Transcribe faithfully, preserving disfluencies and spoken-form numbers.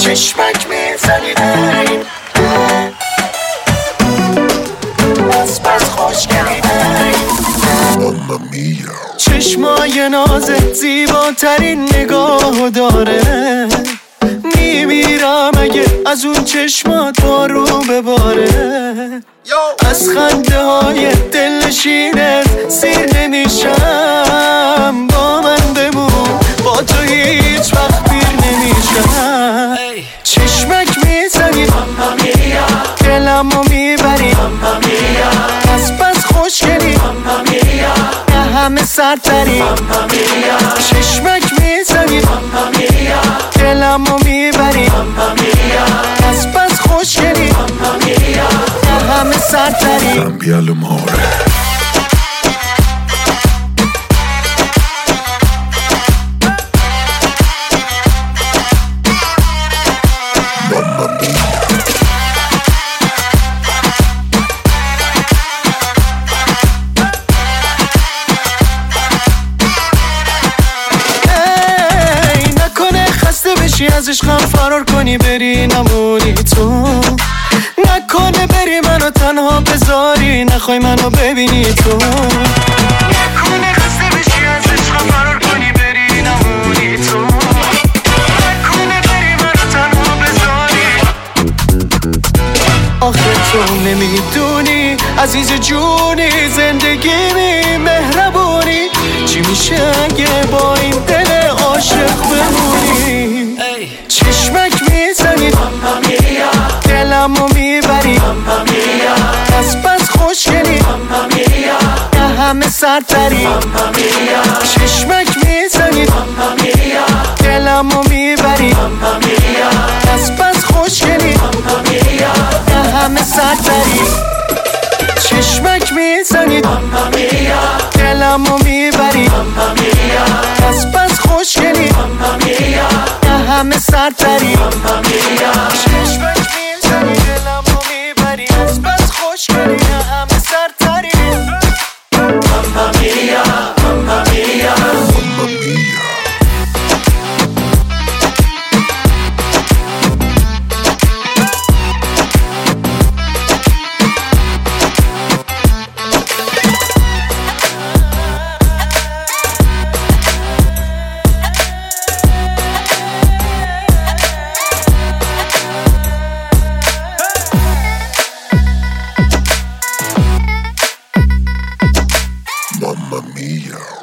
چشمک میزنی این بس بس خوشگلی ماما میا. چشمای نازت زیباترین نگاه داره، میمیرم اگه از اون چشمات بارو بباره. از خنده های دلنشینت سیر نمیشم، با من بمون با تو هیچ وقت پیر نمیشم. چشمک میزنی دلمو میبری، بس بس خوشگلی نه همه سرتری. چشمک میزنی دلمو میبری، بس بس خوشگلی نه همه سرتری. Cambia l'umore. از عشقم فرار کنی بری نمونی تو، نکنه بری منو تنها بذاری نخوای منو ببینی تو. نکنه خسته بشی از عشقم فرار کنی بری نمونی تو، نکنه بری منو تنها بذاری. آخه تو نمیدونی عزیز جونی زندگیمی مهربونی، چی میشه اگه با این دل عاشق بمونی. چشمک میزنی دلمو میبری، بس بس خوشگلی نه همه سرتری. چشمک میزنی دلمو میبری، بس بس خوشگلی نه همه سرتری. چشمک میزنی دلمو میبری، بس بس خوشگلی نه همه سرتری. چشمک میزنی دلمو میبری، بس بس خوشگلی نه همه سرتری. ماما میا ماما میا Mamma mia. Mamma mia.